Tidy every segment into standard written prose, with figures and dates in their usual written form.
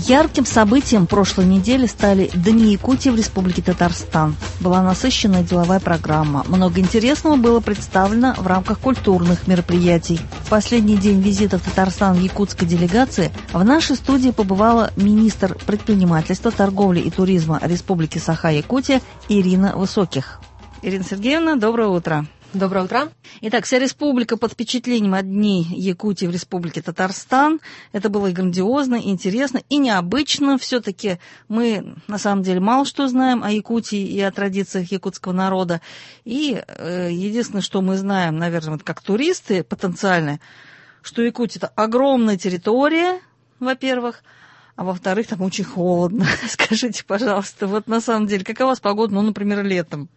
Ярким событием прошлой недели стали Дни Якутии в Республике Татарстан. Была насыщенная деловая программа. Много интересного было представлено в рамках культурных мероприятий. В последний день визита в Татарстан якутской делегации в нашей студии побывала министр предпринимательства, торговли и туризма Республики Саха-Якутия Ирина Высоких. Ирина Сергеевна, доброе утро. Доброе утро. Итак, вся республика под впечатлением от Дней Якутии в Республике Татарстан. Это было и грандиозно, и интересно, и необычно. Все-таки мы, на самом деле, мало что знаем о Якутии и о традициях якутского народа. И единственное, что мы знаем, наверное, вот как туристы потенциальные, что Якутия – это огромная территория, во-первых, а во-вторых, там очень холодно. Скажите, пожалуйста, вот на самом деле, какая у вас погода, например, летом?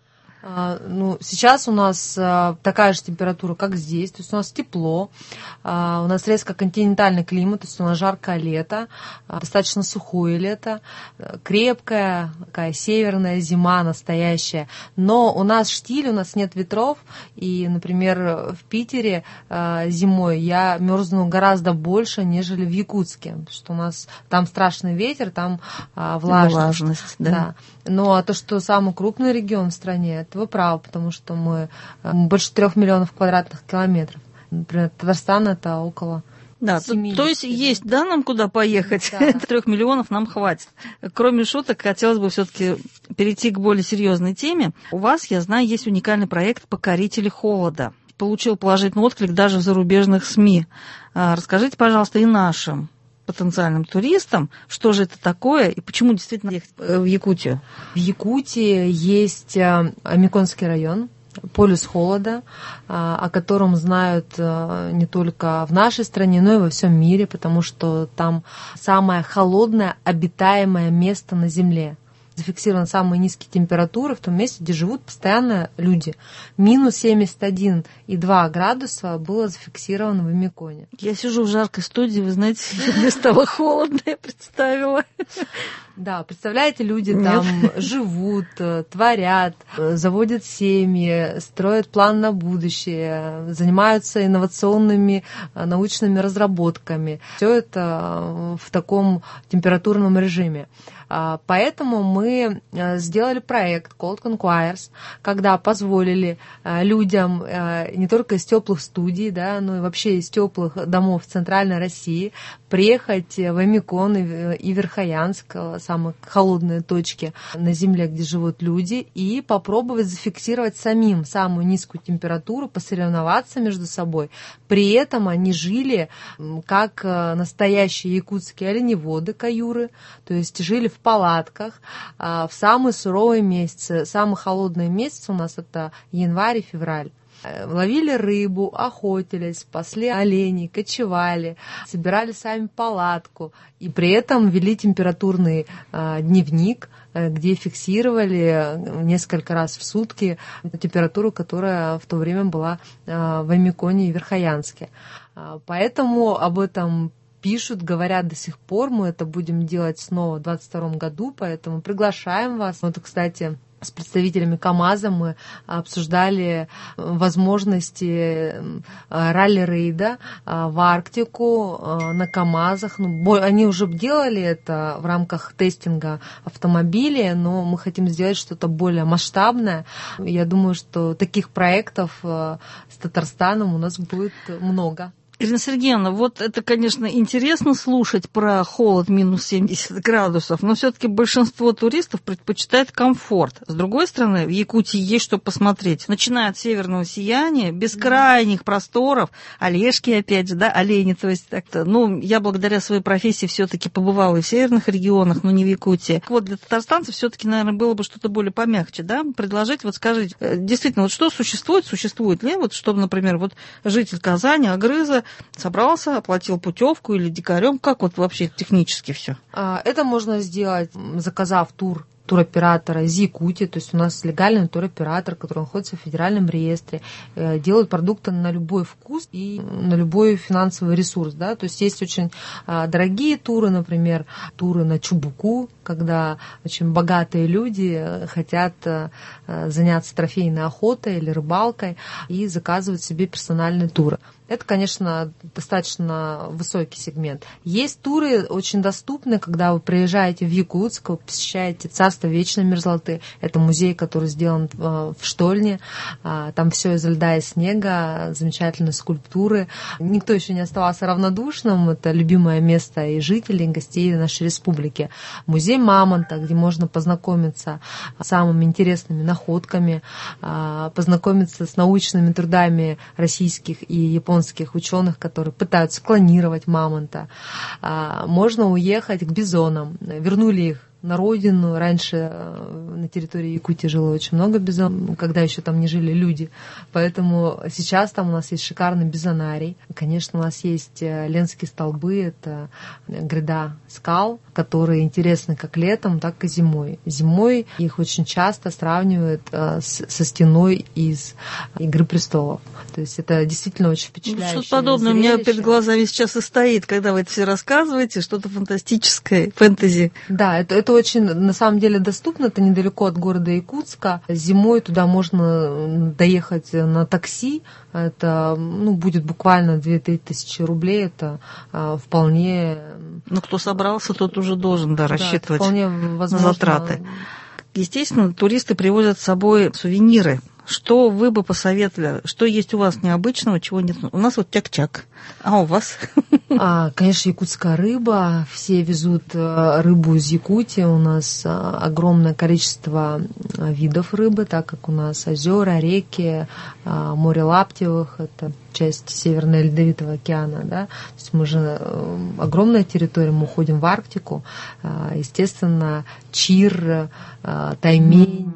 Сейчас у нас такая же температура, как здесь, то есть у нас тепло, у нас резко континентальный климат, то есть у нас жаркое лето, достаточно сухое лето, крепкая, такая северная зима настоящая, но у нас штиль, у нас нет ветров, и, например, в Питере зимой я мерзну гораздо больше, нежели в Якутске, потому что у нас там страшный ветер, там влажность. Да. Ну, а то, что самый крупный регион в стране, это вы правы, потому что мы больше 3 миллионов квадратных километров. Например, Татарстан это около 70. То есть есть, нам куда поехать. Да. 3 миллионов нам хватит. Кроме шуток, хотелось бы все-таки перейти к более серьезной теме. У вас, я знаю, есть уникальный проект «Покорители холода». Получил положительный отклик даже в зарубежных СМИ. Расскажите, пожалуйста, и нашим потенциальным туристам, что же это такое и почему действительно ехать в Якутию? В Якутии есть Амиконский район, полюс холода, о котором знают не только в нашей стране, но и во всем мире, потому что там самое холодное обитаемое место на Земле. Зафиксированы самые низкие температуры в том месте, где живут постоянно люди. Минус 71,2 градуса было зафиксировано в Амиконе. Я сижу в жаркой студии, вы знаете, мне стало холодно, я представила. Да, представляете, люди там живут, творят, заводят семьи, строят план на будущее, занимаются инновационными научными разработками. Все это в таком температурном режиме. Поэтому мы сделали проект Cold Conquires, когда позволили людям не только из теплых студий, но и вообще из теплых домов Центральной России приехать в Амикон и Верхоянск, самые холодные точки на Земле, где живут люди, и попробовать зафиксировать самим самую низкую температуру, посоревноваться между собой. При этом они жили как настоящие якутские оленеводы, каюры, то есть жили в палатках в самые суровые месяцы. Самые холодные месяцы у нас это январь и февраль. Ловили рыбу, охотились, пасли оленей, кочевали, собирали сами палатку и при этом вели температурный дневник, где фиксировали несколько раз в сутки температуру, которая в то время была в Амиконе и Верхоянске. Поэтому об этом пишут, говорят до сих пор. Мы это будем делать снова в 2022 году, поэтому приглашаем вас. Вот, кстати, с представителями КАМАЗа мы обсуждали возможности ралли-рейда в Арктику на КАМАЗах. Они уже делали это в рамках тестинга автомобилей, но мы хотим сделать что-то более масштабное. Я думаю, что таких проектов с Татарстаном у нас будет много. Ирина Сергеевна, вот это, конечно, интересно слушать про холод минус 70 градусов, но все-таки большинство туристов предпочитает комфорт. С другой стороны, в Якутии есть что посмотреть. Начиная от северного сияния, бескрайних просторов, Олежки, опять же, олени, то есть так-то. Я благодаря своей профессии все-таки побывала и в северных регионах, но не в Якутии. Вот для татарстанцев все-таки, наверное, было бы что-то более помягче, предложить, вот скажите, действительно, вот что существует ли, вот чтобы, например, вот житель Казани, Агрыза, собрался, оплатил путевку или дикарем? Как вот вообще технически все? Это можно сделать, заказав тур туроператора из Якутии, то есть у нас легальный туроператор, который находится в федеральном реестре, делают продукты на любой вкус и на любой финансовый ресурс, да, то есть есть очень дорогие туры, например, туры на Чубуку, когда очень богатые люди хотят заняться трофейной охотой или рыбалкой и заказывают себе персональные туры. Это, конечно, достаточно высокий сегмент. Есть туры очень доступные, когда вы приезжаете в Якутск, вы посещаете Царство Вечной Мерзлоты. Это музей, который сделан в Штольне. Там все из льда и снега, замечательные скульптуры. Никто еще не оставался равнодушным. Это любимое место и жителей, и гостей нашей республики. Музей Мамонта, где можно познакомиться с самыми интересными находками, познакомиться с научными трудами российских и японских ученых, которые пытаются клонировать мамонта. Можно уехать к бизонам. Вернули их на родину. Раньше на территории Якутии жило очень много бизонов, когда еще там не жили люди. Поэтому сейчас там у нас есть шикарный бизонарий. Конечно, у нас есть Ленские столбы. Это гряда скал, которые интересны как летом, так и зимой. Зимой их очень часто сравнивают со стеной из «Игры престолов». То есть это действительно очень впечатляюще. Что-то подобное зрелище. у меня перед глазами сейчас и стоит, когда вы это все рассказываете, что-то фантастическое, фэнтези. Да, это очень, на самом деле, доступно. Это недалеко от города Якутска. Зимой туда можно доехать на такси. Это будет буквально 2-3 тысячи рублей. Это вполне... Ну, кто собрался, тот уже должен рассчитывать вполне на затраты. Естественно, туристы привозят с собой сувениры. Что вы бы посоветовали? Что есть у вас необычного, чего нет? У нас вот тяк-чак. А у вас? Конечно, якутская рыба. Все везут рыбу из Якутии. У нас огромное количество видов рыбы, так как у нас озера, реки, море Лаптевых. Это часть Северного Ледовитого океана. Да? То есть мы же огромная территория, мы уходим в Арктику. Естественно, чир, таймень,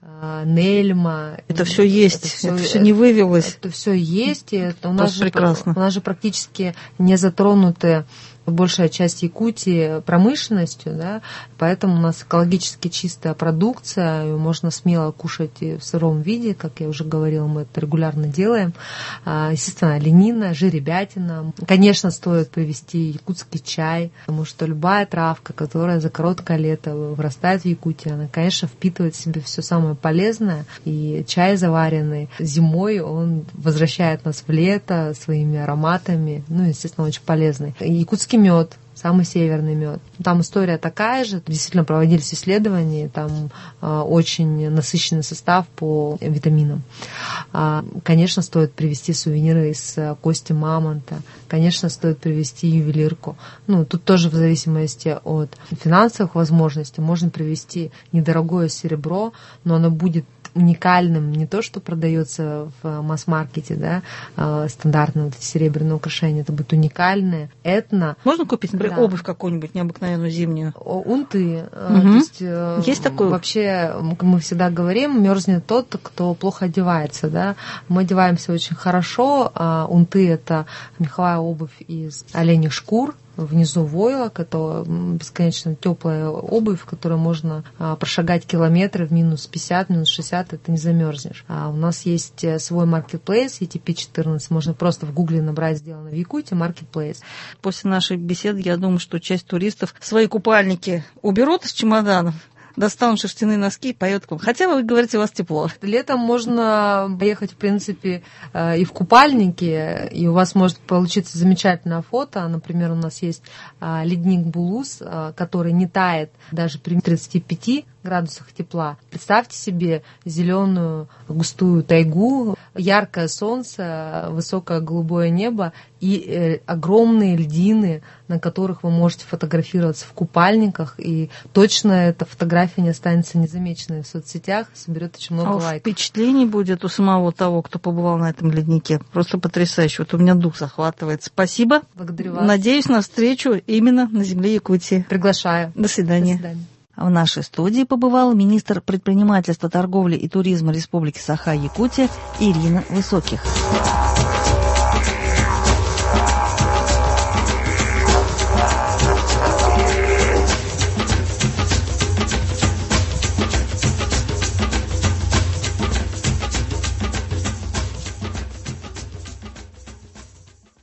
Нельма. Это все есть, это все не вывелось. Это все есть, и это у нас же практически не затронуты большая часть Якутии промышленностью, да, поэтому у нас экологически чистая продукция, ее можно смело кушать и в сыром виде, как я уже говорила, мы это регулярно делаем. Естественно, оленина, жеребятина. Конечно, стоит привезти якутский чай, потому что любая травка, которая за короткое лето вырастает в Якутии, она, конечно, впитывает в себя все самое полезное, и чай заваренный зимой, он возвращает нас в лето своими ароматами, естественно, очень полезный. Якутский мед, самый северный мед. Там история такая же, действительно проводились исследования, там очень насыщенный состав по витаминам. Конечно, стоит привезти сувениры из кости мамонта, конечно, стоит привезти ювелирку. Тут тоже в зависимости от финансовых возможностей можно привезти недорогое серебро, но оно будет уникальным, не то, что продается в масс-маркете, да, стандартные вот эти серебряные украшения, это будет уникальное, этно. Можно купить, например, обувь какую-нибудь необыкновенную зимнюю? Унты. Угу. То есть, есть такое? Вообще, мы всегда говорим, мерзнет тот, кто плохо одевается, да. Мы одеваемся очень хорошо, унты — это меховая обувь из оленьих шкур, внизу войлок, это бесконечно теплая обувь, в которой можно прошагать километры в минус 50, минус 60, это не замерзнешь. У нас есть свой маркетплейс, ETP14, можно просто в гугле набрать «Сделано в Якутии» маркетплейс. После нашей беседы, я думаю, что часть туристов свои купальники уберут из чемоданов, достанут шерстяные носки и поедут к вам. Хотя вы говорите, у вас тепло. Летом можно поехать, в принципе, и в купальнике, и у вас может получиться замечательное фото. Например, у нас есть ледник Булус, который не тает даже при 35 градусах тепла. Представьте себе зеленую густую тайгу, яркое солнце, высокое голубое небо и огромные льдины, на которых вы можете фотографироваться в купальниках, и точно эта фотография не останется незамеченной в соцсетях, соберет очень много лайков. Впечатлений будет у самого того, кто побывал на этом леднике. Просто потрясающе. Вот у меня дух захватывает. Спасибо. Благодарю вас. Надеюсь на встречу именно на земле Якутии. Приглашаю. До свидания. До свидания. В нашей студии побывала министр предпринимательства, торговли и туризма Республики Саха-Якутия Ирина Высоких.